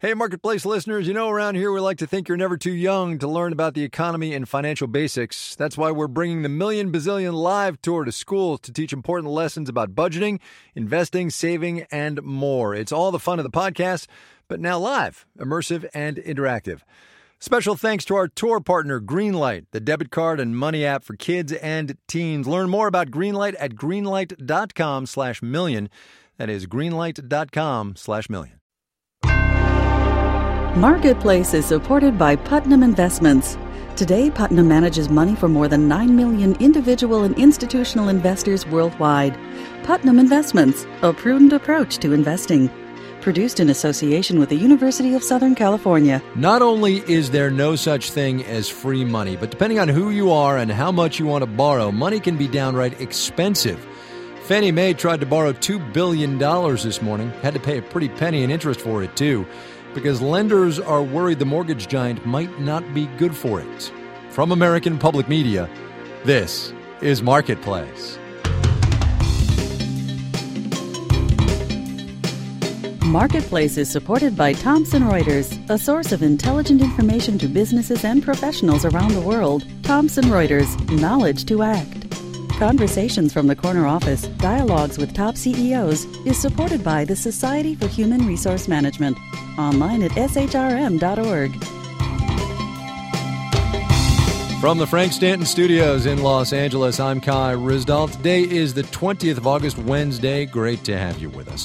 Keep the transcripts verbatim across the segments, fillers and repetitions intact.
Hey, Marketplace listeners, you know around here we like to think you're never too young to learn about the economy and financial basics. That's why we're bringing the Million Bazillion Live Tour to schools to teach important lessons about budgeting, investing, saving, and more. It's all the fun of the podcast, but now live, immersive, and interactive. Special thanks to our tour partner, Greenlight, the debit card and money app for kids and teens. Learn more about Greenlight at greenlight.com slash million. That is greenlight.com slash million. Marketplace is supported by Putnam Investments. Today, Putnam manages money for more than nine million individual and institutional investors worldwide. Putnam Investments, a prudent approach to investing. Produced in association with the University of Southern California. Not only is there no such thing as free money, but depending on who you are and how much you want to borrow, money can be downright expensive. Fannie Mae tried to borrow two billion dollars this morning, had to pay a pretty penny in interest for it, too, because lenders are worried the mortgage giant might not be good for it. From American Public Media, this is Marketplace. Marketplace is supported by Thomson Reuters, a source of intelligent information to businesses and professionals around the world. Thomson Reuters, knowledge to act. Conversations from the Corner Office, Dialogues with Top C E Os, is supported by the Society for Human Resource Management. Online at s h r m dot org. From the Frank Stanton Studios in Los Angeles, I'm Kai Ryssdal. Today is the twentieth of August, Wednesday. Great to have you with us.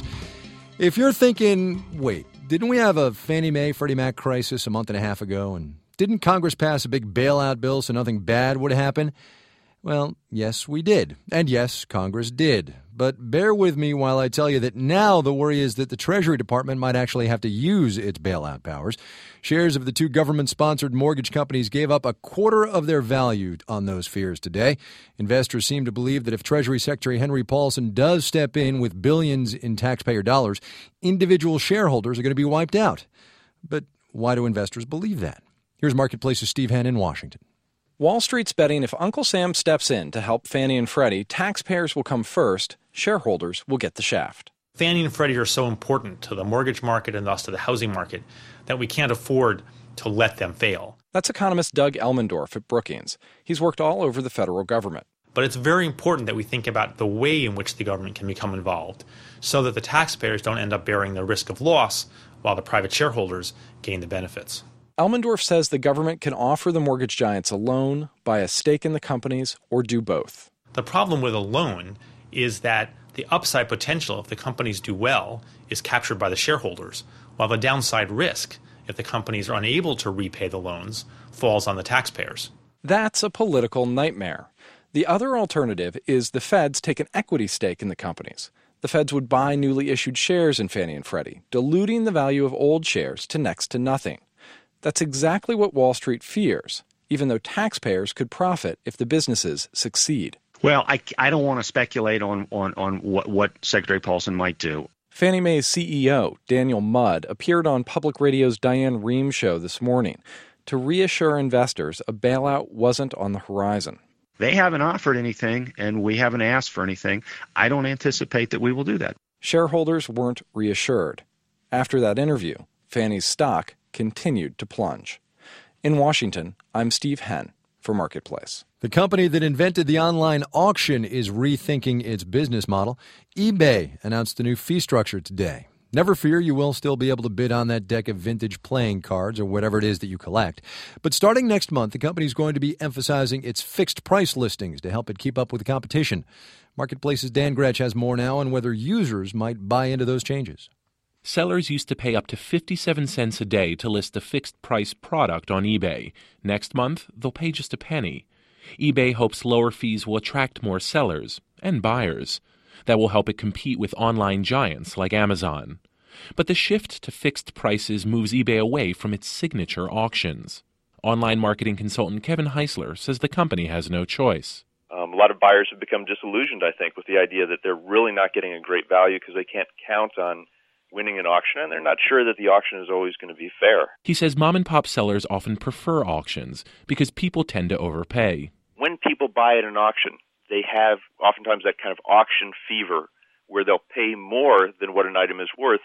If you're thinking, wait, didn't we have a Fannie Mae, Freddie Mac crisis a month and a half ago? And didn't Congress pass a big bailout bill so nothing bad would happen? Well, yes, we did. And yes, Congress did. But bear with me while I tell you that now the worry is that the Treasury Department might actually have to use its bailout powers. Shares of the two government-sponsored mortgage companies gave up a quarter of their value on those fears today. Investors seem to believe that if Treasury Secretary Henry Paulson does step in with billions in taxpayer dollars, individual shareholders are going to be wiped out. But why do investors believe that? Here's Marketplace's Steve Henn in Washington. Wall Street's betting if Uncle Sam steps in to help Fannie and Freddie, taxpayers will come first, shareholders will get the shaft. Fannie and Freddie are so important to the mortgage market and thus to the housing market that we can't afford to let them fail. That's economist Doug Elmendorf at Brookings. He's worked all over the federal government. But it's very important that we think about the way in which the government can become involved so that the taxpayers don't end up bearing the risk of loss while the private shareholders gain the benefits. Elmendorf says the government can offer the mortgage giants a loan, buy a stake in the companies, or do both. The problem with a loan is that the upside potential, if the companies do well, is captured by the shareholders, while the downside risk, if the companies are unable to repay the loans, falls on the taxpayers. That's a political nightmare. The other alternative is the feds take an equity stake in the companies. The feds would buy newly issued shares in Fannie and Freddie, diluting the value of old shares to next to nothing. That's exactly what Wall Street fears, even though taxpayers could profit if the businesses succeed. Well, I, I don't want to speculate on, on, on what, what Secretary Paulson might do. Fannie Mae's C E O, Daniel Mudd, appeared on Public Radio's Diane Rehm show this morning to reassure investors a bailout wasn't on the horizon. They haven't offered anything, and we haven't asked for anything. I don't anticipate that we will do that. Shareholders weren't reassured. After that interview, Fannie's stock continued to plunge. In Washington, I'm Steve Henn for Marketplace. The company that invented the online auction is rethinking its business model. eBay announced a new fee structure today. Never fear, you will still be able to bid on that deck of vintage playing cards or whatever it is that you collect. But starting next month, the company is going to be emphasizing its fixed price listings to help it keep up with the competition. Marketplace's Dan Gretsch has more now on whether users might buy into those changes. Sellers used to pay up to fifty-seven cents a day to list a fixed-price product on eBay. Next month, they'll pay just a penny. eBay hopes lower fees will attract more sellers and buyers. That will help it compete with online giants like Amazon. But the shift to fixed prices moves eBay away from its signature auctions. Online marketing consultant Kevin Heisler says the company has no choice. Um, a lot of buyers have become disillusioned, I think, with the idea that they're really not getting a great value because they can't count on winning an auction, and they're not sure that the auction is always going to be fair. He says mom-and-pop sellers often prefer auctions because people tend to overpay. When people buy at an auction, they have oftentimes that kind of auction fever where they'll pay more than what an item is worth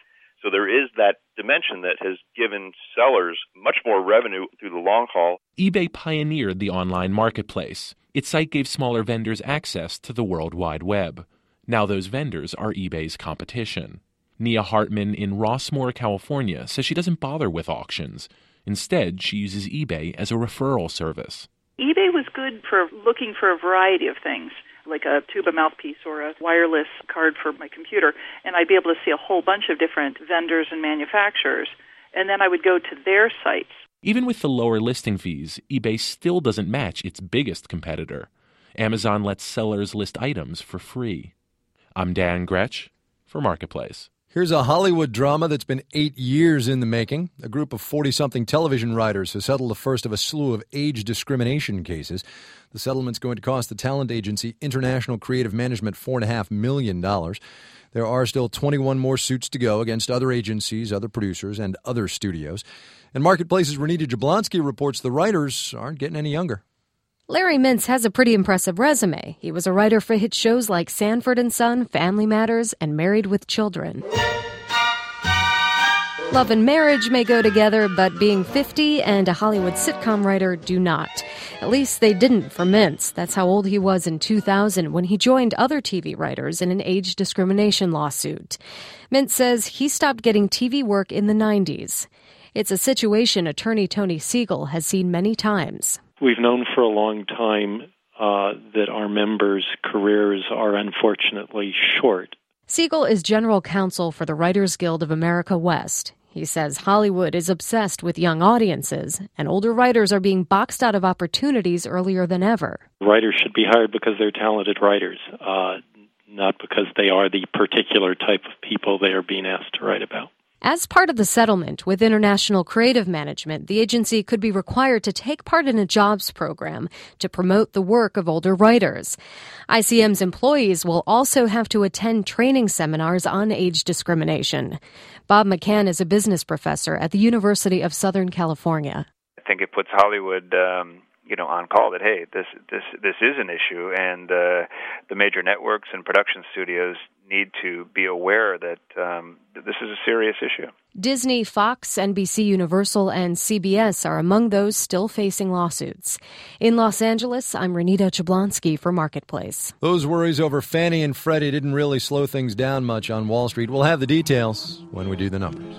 So there is that dimension that has given sellers much more revenue through the long haul. eBay pioneered the online marketplace. Its site gave smaller vendors access to the World Wide Web. Now those vendors are eBay's competition. Nia Hartman in Rossmore, California, says she doesn't bother with auctions. Instead, she uses eBay as a referral service. eBay was good for looking for a variety of things, like a tuba mouthpiece or a wireless card for my computer, and I'd be able to see a whole bunch of different vendors and manufacturers, and then I would go to their sites. Even with the lower listing fees, eBay still doesn't match its biggest competitor. Amazon lets sellers list items for free. I'm Dan Gretsch for Marketplace. Here's a Hollywood drama that's been eight years in the making. A group of forty-something television writers has settled the first of a slew of age discrimination cases. The settlement's going to cost the talent agency International Creative Management four point five million dollars. There are still twenty-one more suits to go against other agencies, other producers, and other studios. And Marketplace's Renita Jablonski reports the writers aren't getting any younger. Larry Mintz has a pretty impressive resume. He was a writer for hit shows like Sanford and Son, Family Matters, and Married with Children. Love and marriage may go together, but being fifty and a Hollywood sitcom writer do not. At least they didn't for Mintz. That's how old he was in two thousand when he joined other T V writers in an age discrimination lawsuit. Mintz says he stopped getting T V work in the nineties. It's a situation attorney Tony Siegel has seen many times. We've known for a long time uh, that our members' careers are unfortunately short. Siegel is general counsel for the Writers Guild of America West. He says Hollywood is obsessed with young audiences, and older writers are being boxed out of opportunities earlier than ever. Writers should be hired because they're talented writers, uh, not because they are the particular type of people they are being asked to write about. As part of the settlement with International Creative Management, the agency could be required to take part in a jobs program to promote the work of older writers. I C M's employees will also have to attend training seminars on age discrimination. Bob McCann is a business professor at the University of Southern California. I think it puts Hollywood um, you know, on call that, hey, this this this is an issue, and uh, the major networks and production studios need to be aware that um, this is a serious issue. Disney, Fox, N B C Universal, and C B S are among those still facing lawsuits. In Los Angeles, I'm Renita Jablonski for Marketplace. Those worries over Fannie and Freddie didn't really slow things down much on Wall Street. We'll have the details when we do the numbers.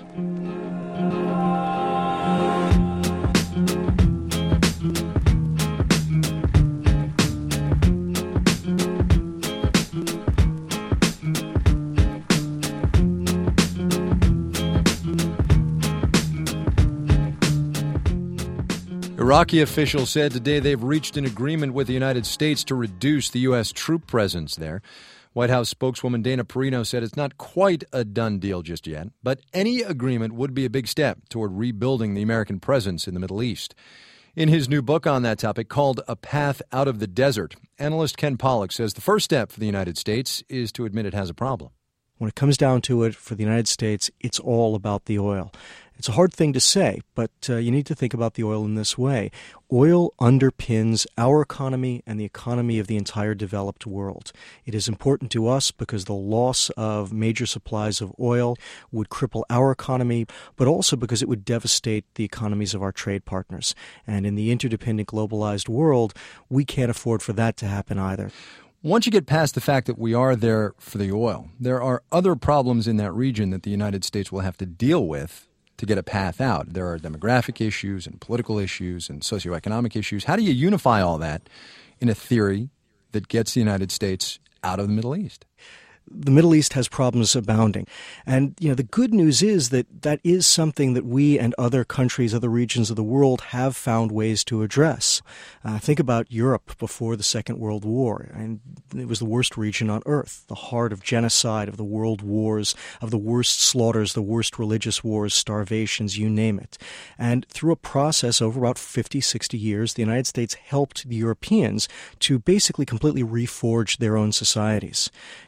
Iraqi officials said today they've reached an agreement with the United States to reduce the U S troop presence there. White House spokeswoman Dana Perino said it's not quite a done deal just yet, but any agreement would be a big step toward rebuilding the American presence in the Middle East. In his new book on that topic called A Path Out of the Desert, analyst Ken Pollack says the first step for the United States is to admit it has a problem. When it comes down to it, for the United States, it's all about the oil. It's a hard thing to say, but uh, you need to think about the oil in this way. Oil underpins our economy and the economy of the entire developed world. It is important to us because the loss of major supplies of oil would cripple our economy, but also because it would devastate the economies of our trade partners. And in the interdependent globalized world, we can't afford for that to happen either. Once you get past the fact that we are there for the oil, there are other problems in that region that the United States will have to deal with to get a path out. There are demographic issues and political issues and socioeconomic issues. How do you unify all that in a theory that gets the United States out of the Middle East? The Middle East has problems abounding. And, you know, the good news is that that is something that we and other countries, other regions of the world have found ways to address. Uh, think about Europe before the Second World War. And it was the worst region on earth, the heart of genocide, of the world wars, of the worst slaughters, the worst religious wars, starvations, you name it. And through a process over about fifty, sixty years, the United States helped the Europeans to basically completely reforge their own societies. Now,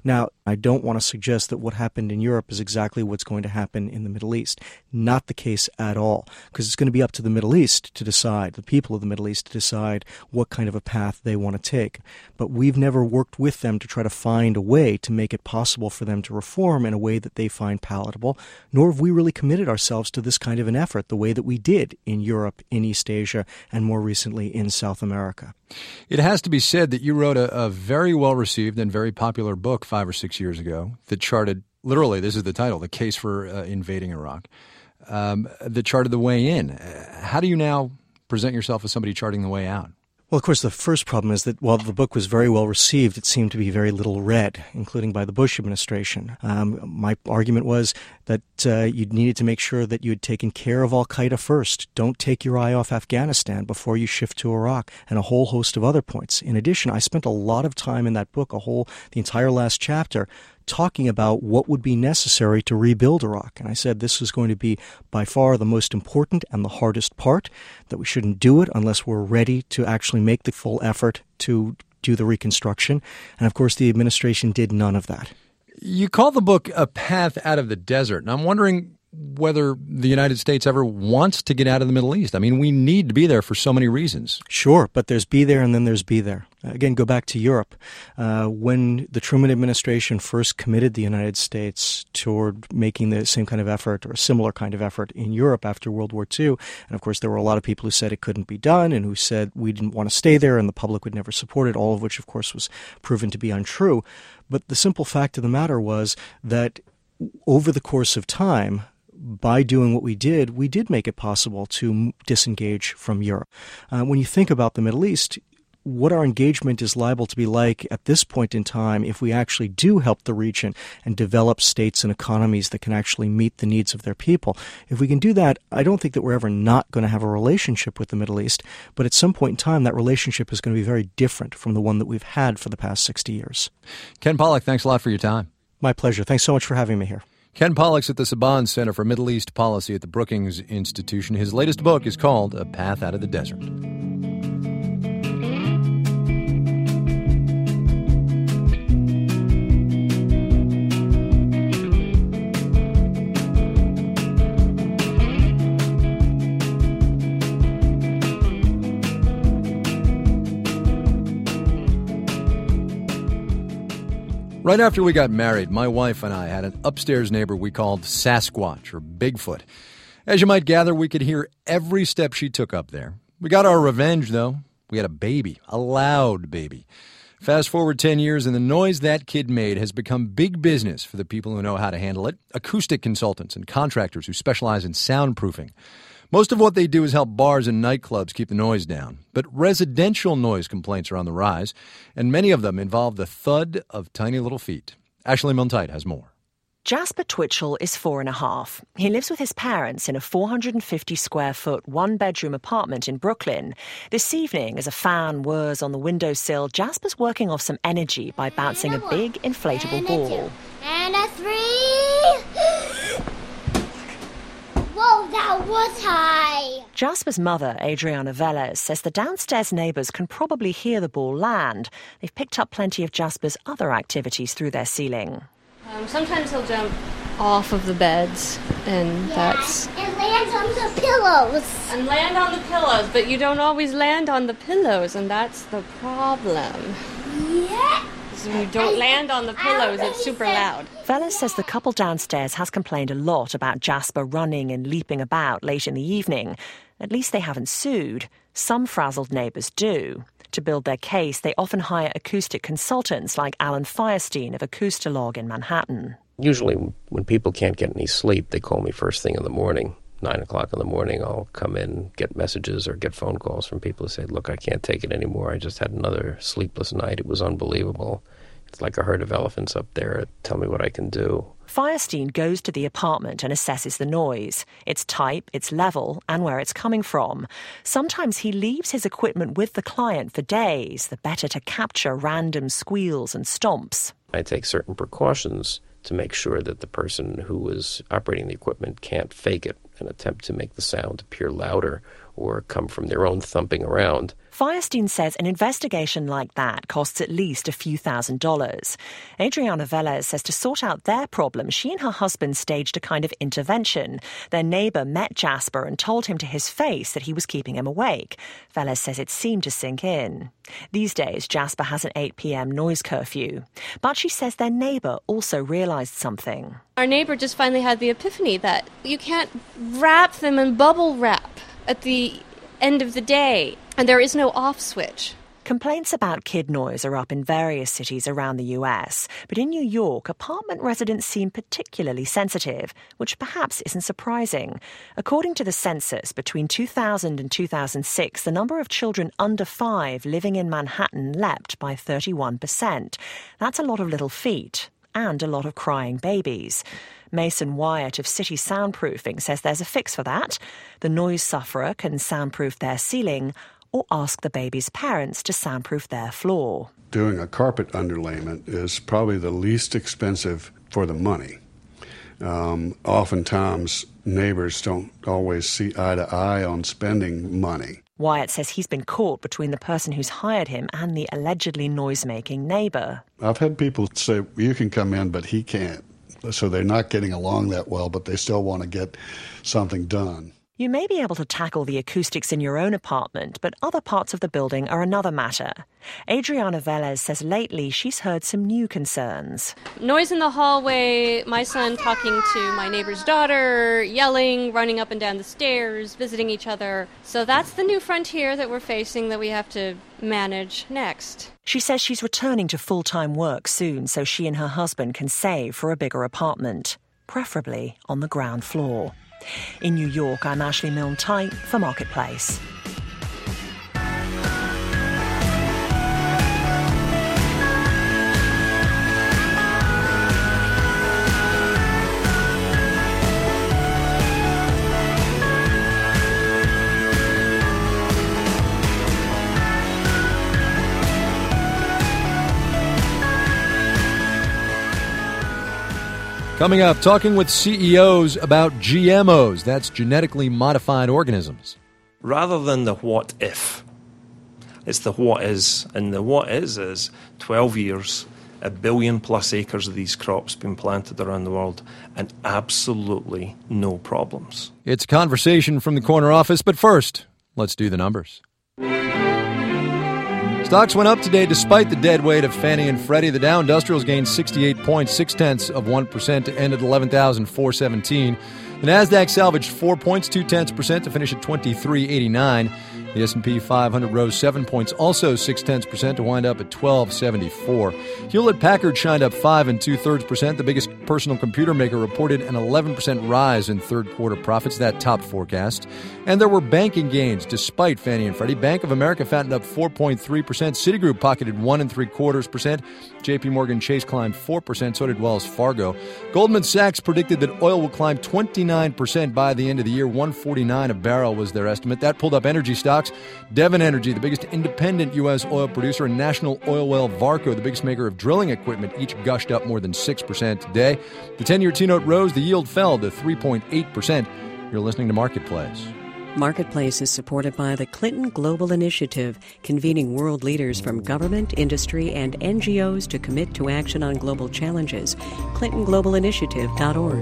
I don't want to suggest that what happened in Europe is exactly what's going to happen in the Middle East. Not the case at all, because it's going to be up to the Middle East to decide, the people of the Middle East to decide what kind of a path they want to take. But we've never worked with them to try to find a way to make it possible for them to reform in a way that they find palatable, nor have we really committed ourselves to this kind of an effort the way that we did in Europe, in East Asia, and more recently in South America. It has to be said that you wrote a, a very well-received and very popular book five or six years ago that charted, literally, this is the title, The Case for uh, Invading Iraq, um, that charted the way in. Uh, how do you now present yourself as somebody charting the way out? Well, of course, the first problem is that while the book was very well received, it seemed to be very little read, including by the Bush administration. Um, my argument was that uh, you needed to make sure that you had taken care of al-Qaeda first. Don't take your eye off Afghanistan before you shift to Iraq, and a whole host of other points. In addition, I spent a lot of time in that book, a whole, the entire last chapter, talking about what would be necessary to rebuild Iraq. And I said this was going to be by far the most important and the hardest part, that we shouldn't do it unless we're ready to actually make the full effort to do the reconstruction. And of course, the administration did none of that. You call the book A Path Out of the Desert, and I'm wondering whether the United States ever wants to get out of the Middle East. I mean, we need to be there for so many reasons. Sure, but there's be there and then there's be there. Again, go back to Europe. Uh, when the Truman administration first committed the United States toward making the same kind of effort or a similar kind of effort in Europe after World War Two, and of course there were a lot of people who said it couldn't be done and who said we didn't want to stay there and the public would never support it, all of which of course was proven to be untrue. But the simple fact of the matter was that over the course of time, by doing what we did, we did make it possible to disengage from Europe. Uh, when you think about the Middle East, what our engagement is liable to be like at this point in time if we actually do help the region and develop states and economies that can actually meet the needs of their people. If we can do that, I don't think that we're ever not going to have a relationship with the Middle East, but at some point in time, that relationship is going to be very different from the one that we've had for the past sixty years. Ken Pollack, thanks a lot for your time. My pleasure. Thanks so much for having me here. Ken Pollack's at the Saban Center for Middle East Policy at the Brookings Institution. His latest book is called A Path Out of the Desert. Right after we got married, my wife and I had an upstairs neighbor we called Sasquatch or Bigfoot. As you might gather, we could hear every step she took up there. We got our revenge, though. We had a baby, a loud baby. Fast forward ten years, and the noise that kid made has become big business for the people who know how to handle it, acoustic consultants and contractors who specialize in soundproofing. Most of what they do is help bars and nightclubs keep the noise down. But residential noise complaints are on the rise, and many of them involve the thud of tiny little feet. Ashley Milne-Tyte has more. Jasper Twitchell is four and a half. He lives with his parents in a four hundred fifty square foot, one-bedroom apartment in Brooklyn. This evening, as a fan whirs on the windowsill, Jasper's working off some energy by bouncing a big inflatable and ball. A two, and a three. Whoa, that was high! Jasper's mother, Adriana Velez, says the downstairs neighbours can probably hear the ball land. They've picked up plenty of Jasper's other activities through their ceiling. Um, sometimes he'll jump off of the beds, and yeah, that's... and land on the pillows. And land on the pillows, but you don't always land on the pillows, and that's the problem. Yeah. When you don't land on the pillows, it's super loud. Velez says the couple downstairs has complained a lot about Jasper running and leaping about late in the evening. At least they haven't sued. Some frazzled neighbours do. To build their case, they often hire acoustic consultants like Alan Firestein of Acoustalog in Manhattan. Usually when people can't get any sleep, they call me first thing in the morning. Nine o'clock in the morning, I'll come in, get messages or get phone calls from people who say, look, I can't take it anymore. I just had another sleepless night. It was unbelievable. It's like a herd of elephants up there. Tell me what I can do. Firestein goes to the apartment and assesses the noise, its type, its level, and where it's coming from. Sometimes he leaves his equipment with the client for days, the better to capture random squeals and stomps. I take certain precautions to make sure that the person who is operating the equipment can't fake it and attempt to make the sound appear louder or come from their own thumping around. Firestein says an investigation like that costs at least a few thousand dollars. Adriana Velez says to sort out their problem, she and her husband staged a kind of intervention. Their neighbour met Jasper and told him to his face that he was keeping him awake. Velez says it seemed to sink in. These days, Jasper has an eight p.m. noise curfew. But she says their neighbour also realised something. Our neighbour just finally had the epiphany that you can't wrap them in bubble wrap at the end of the day. And there is no off switch. Complaints about kid noise are up in various cities around the U S, but in New York, apartment residents seem particularly sensitive, which perhaps isn't surprising. According to the census, between two thousand and two thousand six, the number of children under five living in Manhattan leapt by thirty-one percent. That's a lot of little feet and a lot of crying babies. Mason Wyatt of City Soundproofing says there's a fix for that. The noise sufferer can soundproof their ceiling or ask the baby's parents to soundproof their floor. Doing a carpet underlayment is probably the least expensive for the money. Um, oftentimes, neighbors don't always see eye to eye on spending money. Wyatt says he's been caught between the person who's hired him and the allegedly noise-making neighbour. I've had people say, you can come in, but he can't. So they're not getting along that well, but they still want to get something done. You may be able to tackle the acoustics in your own apartment, but other parts of the building are another matter. Adriana Velez says lately she's heard some new concerns. Noise in the hallway, my son talking to my neighbor's daughter, yelling, running up and down the stairs, visiting each other. So that's the new frontier that we're facing that we have to manage next. She says she's returning to full-time work soon so she and her husband can save for a bigger apartment, preferably on the ground floor. In New York, I'm Ashley Milne-Tyte for Marketplace. Coming up, talking with C E Os about G M Os, that's genetically modified organisms. Rather than the what if, it's the what is. And the what is is twelve years, a billion plus acres of these crops being planted around the world, and absolutely no problems. It's a conversation from the corner office, but first, let's do the numbers. Stocks went up today despite the dead weight of Fannie and Freddie. The Dow Industrials gained sixty-eight point six tenths of one percent to end at eleven thousand four hundred seventeen. The Nasdaq salvaged four points, two tenths percent to finish at twenty-three eighty-nine. The S and P five hundred rose seven points, also six tenths percent to wind up at twelve seventy-four. Hewlett-Packard shined up five and two thirds percent. The biggest personal computer maker reported an eleven percent rise in third quarter profits. That topped forecast. And there were banking gains despite Fannie and Freddie. Bank of America fattened up four point three percent. Citigroup pocketed one and three quarters percent. J P Morgan Chase climbed four percent. So did Wells Fargo. Goldman Sachs predicted that oil will climb twenty-nine percent by the end of the year. one forty-nine a barrel was their estimate. That pulled up energy stocks. Devon Energy, the biggest independent U S oil producer, and National Oil Well Varco, the biggest maker of drilling equipment, each gushed up more than six percent today. The ten-year T-note rose. The yield fell to three point eight percent. You're listening to Marketplace. Marketplace is supported by the Clinton Global Initiative, convening world leaders from government, industry, and N G Os to commit to action on global challenges. Clinton Global Initiative dot org.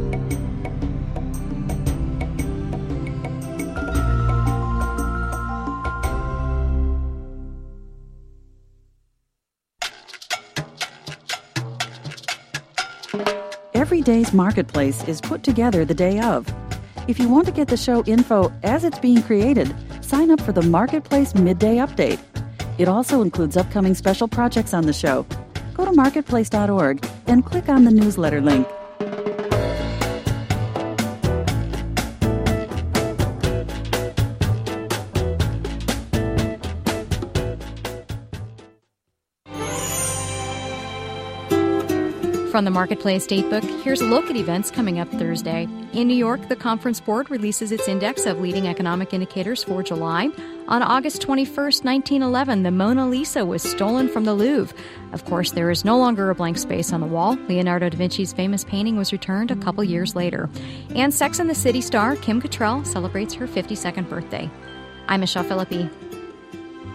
Every day's Marketplace is put together the day of. If you want to get the show info as it's being created, sign up for the Marketplace Midday Update. It also includes upcoming special projects on the show. Go to marketplace dot org and click on the newsletter link. From the Marketplace Datebook, here's a look at events coming up Thursday. In New York, the Conference Board releases its index of leading economic indicators for July. On August twenty-first, nineteen eleven, the Mona Lisa was stolen from the Louvre. Of course, there is no longer a blank space on the wall. Leonardo da Vinci's famous painting was returned a couple years later. And Sex and the City star Kim Cattrall celebrates her fifty-second birthday. I'm Michelle Philippi.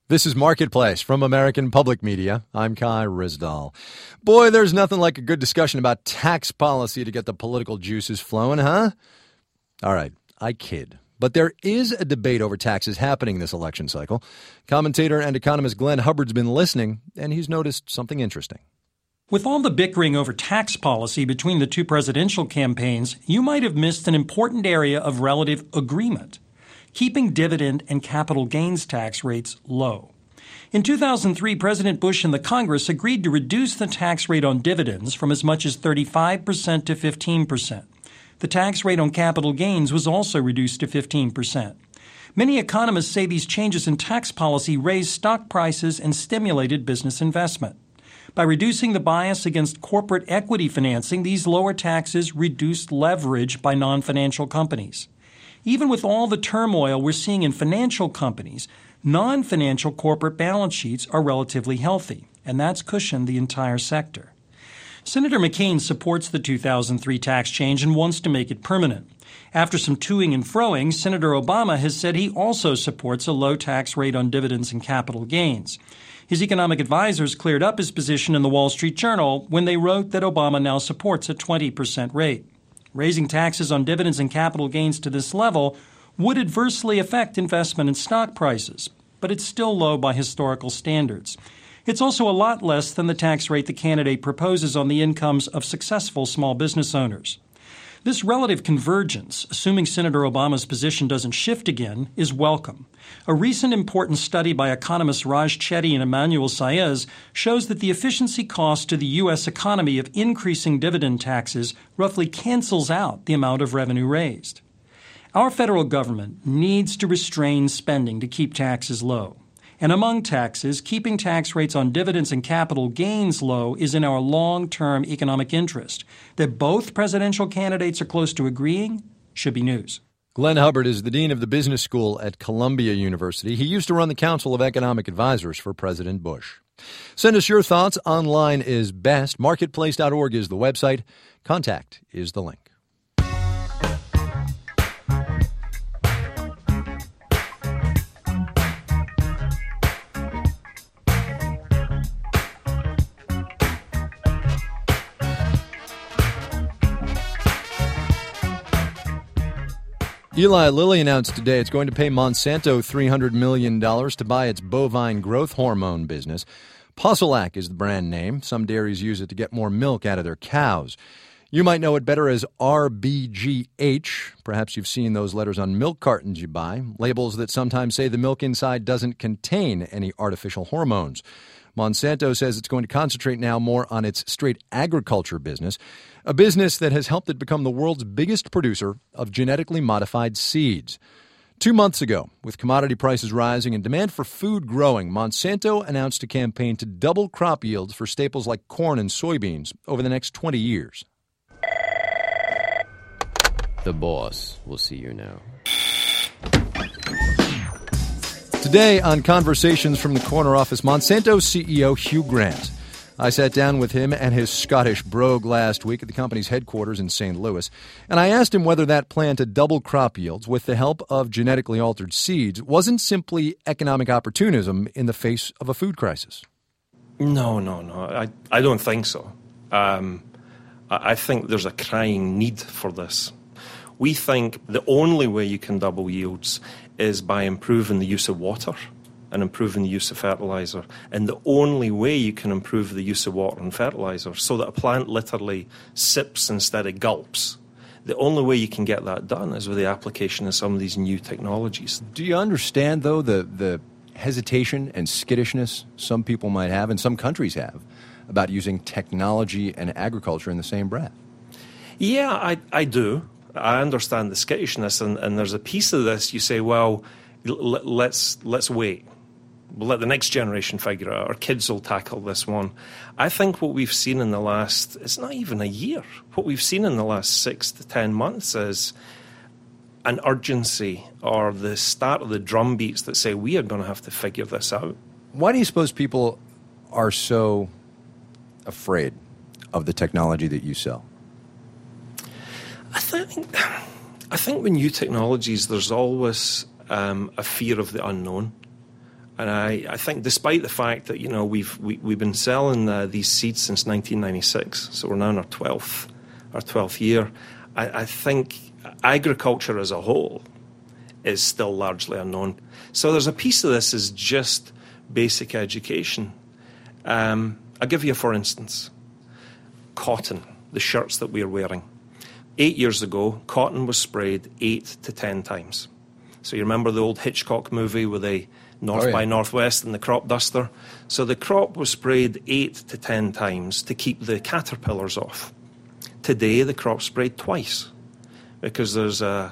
This is Marketplace from American Public Media. I'm Kai Ryssdal. Boy, there's nothing like a good discussion about tax policy to get the political juices flowing, huh? All right, I kid. But there is a debate over taxes happening this election cycle. Commentator and economist Glenn Hubbard's been listening, and he's noticed something interesting. With all the bickering over tax policy between the two presidential campaigns, you might have missed an important area of relative agreement: keeping dividend and capital gains tax rates low. In two thousand three, President Bush and the Congress agreed to reduce the tax rate on dividends from as much as thirty-five percent to fifteen percent. The tax rate on capital gains was also reduced to fifteen percent. Many economists say these changes in tax policy raised stock prices and stimulated business investment. By reducing the bias against corporate equity financing, these lower taxes reduced leverage by non-financial companies. Even with all the turmoil we're seeing in financial companies, non-financial corporate balance sheets are relatively healthy, and that's cushioned the entire sector. Senator McCain supports the two thousand three tax change and wants to make it permanent. After some toing and froing, Senator Obama has said he also supports a low tax rate on dividends and capital gains. His economic advisors cleared up his position in the Wall Street Journal when they wrote that Obama now supports a twenty percent rate. Raising taxes on dividends and capital gains to this level would adversely affect investment in stock prices, but it's still low by historical standards. It's also a lot less than the tax rate the candidate proposes on the incomes of successful small business owners. This relative convergence, assuming Senator Obama's position doesn't shift again, is welcome. A recent important study by economists Raj Chetty and Emmanuel Saez shows that the efficiency cost to the U S economy of increasing dividend taxes roughly cancels out the amount of revenue raised. Our federal government needs to restrain spending to keep taxes low. And among taxes, keeping tax rates on dividends and capital gains low is in our long-term economic interest. That both presidential candidates are close to agreeing should be news. Glenn Hubbard is the dean of the business school at Columbia University. He used to run the Council of Economic Advisors for President Bush. Send us your thoughts. Online is best. Marketplace dot org is the website. Contact is the link. Eli Lilly announced today it's going to pay Monsanto three hundred million dollars to buy its bovine growth hormone business. Posilac is the brand name. Some dairies use it to get more milk out of their cows. You might know it better as R B G H. Perhaps you've seen those letters on milk cartons you buy, labels that sometimes say the milk inside doesn't contain any artificial hormones. Monsanto says it's going to concentrate now more on its straight agriculture business, a business that has helped it become the world's biggest producer of genetically modified seeds. Two months ago, with commodity prices rising and demand for food growing, Monsanto announced a campaign to double crop yields for staples like corn and soybeans over the next twenty years. The boss will see you now. Today on Conversations from the Corner Office, Monsanto C E O Hugh Grant. I sat down with him and his Scottish brogue last week at the company's headquarters in Saint Louis, and I asked him whether that plan to double crop yields with the help of genetically altered seeds wasn't simply economic opportunism in the face of a food crisis. No, no, no. I, I don't think so. Um, I, I think there's a crying need for this. We think the only way you can double yields is by improving the use of water and improving the use of fertilizer. And the only way you can improve the use of water and fertilizer so that a plant literally sips instead of gulps, the only way you can get that done is with the application of some of these new technologies. Do you understand, though, the, the hesitation and skittishness some people might have, and some countries have, about using technology and agriculture in the same breath? Yeah, I, I do. I understand the skittishness, and, and there's a piece of this, you say, well, l- let's let's wait. We'll let the next generation figure it out. Our kids will tackle this one. I think what we've seen in the last, it's not even a year, what we've seen in the last six to ten months is an urgency or the start of the drum beats that say we are going to have to figure this out. Why do you suppose people are so afraid of the technology that you sell? I think, I think with new technologies, there's always um, a fear of the unknown. And I, I think despite the fact that, you know, we've we, we've been selling uh, these seeds since nineteen ninety-six, so we're now in our twelfth, our twelfth year, I, I think agriculture as a whole is still largely unknown. So there's a piece of this is just basic education. Um, I'll give you, for instance, cotton, the shirts that we're wearing. Eight years ago, cotton was sprayed eight to ten times. So you remember the old Hitchcock movie with the North oh, yeah. by Northwest and the crop duster? So the crop was sprayed eight to ten times to keep the caterpillars off. Today, the crop's sprayed twice because there's a,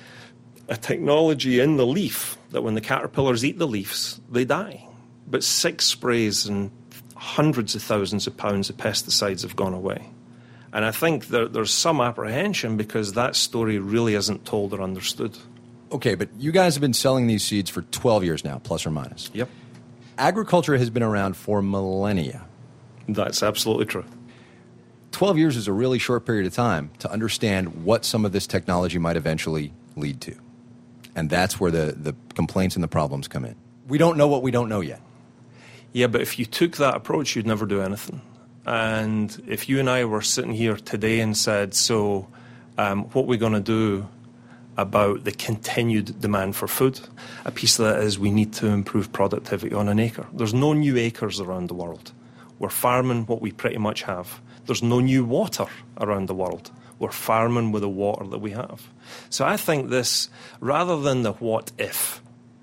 a technology in the leaf that when the caterpillars eat the leaves, they die. But six sprays and hundreds of thousands of pounds of pesticides have gone away. And I think there, there's some apprehension because that story really isn't told or understood. Okay, but you guys have been selling these seeds for twelve years now, plus or minus. Yep. Agriculture has been around for millennia. That's absolutely true. twelve years is a really short period of time to understand what some of this technology might eventually lead to. And that's where the, the complaints and the problems come in. We don't know what we don't know yet. Yeah, but if you took that approach, you'd never do anything. And if you and I were sitting here today and said, so um, what are we going to do about the continued demand for food? A piece of that is we need to improve productivity on an acre. There's no new acres around the world. We're farming what we pretty much have. There's no new water around the world. We're farming with the water that we have. So I think this, rather than the what if,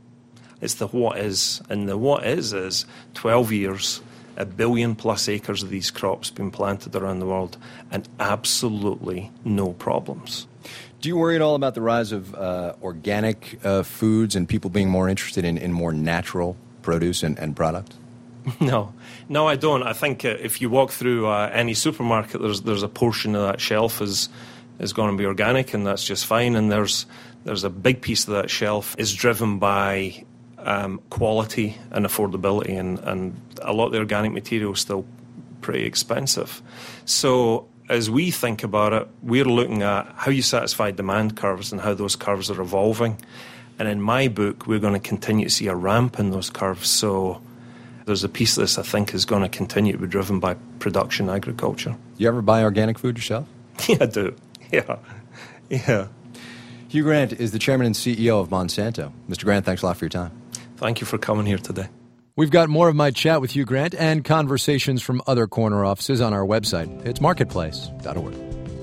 it's the what is. And the what is is twelve years, a billion plus acres of these crops being planted around the world, and absolutely no problems. Do you worry at all about the rise of uh, organic uh, foods and people being more interested in, in more natural produce and, and product? No. No, I don't. I think uh, if you walk through uh, any supermarket, there's there's a portion of that shelf is is going to be organic, and that's just fine. And there's there's a big piece of that shelf is driven by um, quality and affordability, and, and a lot of the organic material is still pretty expensive. So as we think about it, we're looking at how you satisfy demand curves and how those curves are evolving. And in my book, we're going to continue to see a ramp in those curves. So there's a piece of this I think is going to continue to be driven by production agriculture. You ever buy organic food yourself? Yeah, I do. Yeah. Yeah. Hugh Grant is the chairman and C E O of Monsanto. Mister Grant, thanks a lot for your time. Thank you for coming here today. We've got more of my chat with Hugh Grant and conversations from other corner offices on our website. It's marketplace dot org.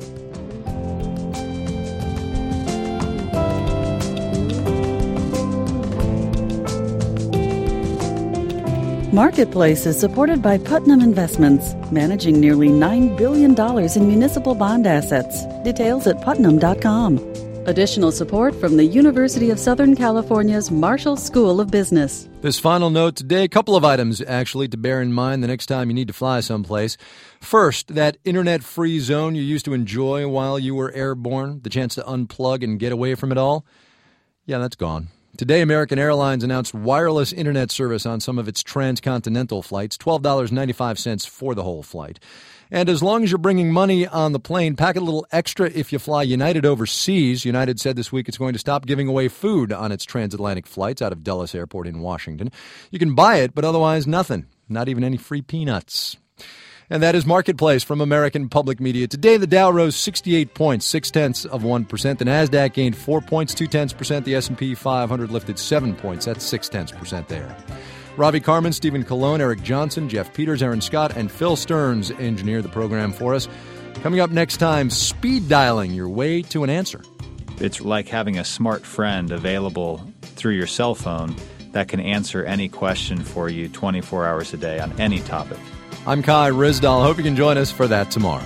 Marketplace is supported by Putnam Investments, managing nearly nine billion dollars in municipal bond assets. Details at putnam dot com. Additional support from the University of Southern California's Marshall School of Business. This final note today, a couple of items actually to bear in mind the next time you need to fly someplace. First, that internet-free zone you used to enjoy while you were airborne, the chance to unplug and get away from it all, yeah, that's gone. Today, American Airlines announced wireless internet service on some of its transcontinental flights, twelve dollars and ninety-five cents for the whole flight. And as long as you're bringing money on the plane, pack a little extra if you fly United overseas. United said this week it's going to stop giving away food on its transatlantic flights out of Dulles Airport in Washington. You can buy it, but otherwise nothing, not even any free peanuts. And that is Marketplace from American Public Media. Today, the Dow rose sixty-eight points, six-tenths of one percent. The NASDAQ gained four points, two-tenths percent. The S and P five hundred lifted seven points. That's six-tenths percent there. Ravi Carmen, Stephen Colon, Eric Johnson, Jeff Peters, Aaron Scott, and Phil Stearns engineered the program for us. Coming up next time, speed dialing your way to an answer. It's like having a smart friend available through your cell phone that can answer any question for you twenty-four hours a day on any topic. I'm Kai Ryssdal. Hope you can join us for that tomorrow.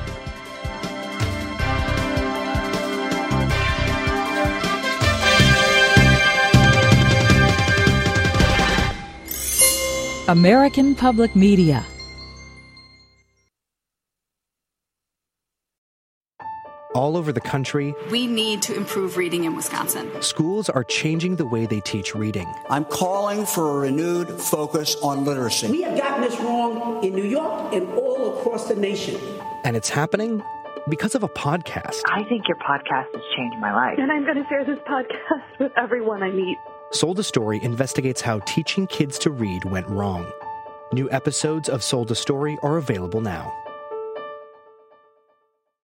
American Public Media. All over the country, we need to improve reading in Wisconsin. Schools are changing the way they teach reading. I'm calling for a renewed focus on literacy. We have gotten this wrong in New York and all across the nation. And it's happening because of a podcast. I think your podcast has changed my life. And I'm going to share this podcast with everyone I meet. Sold a Story investigates how teaching kids to read went wrong. New episodes of Sold a Story are available now.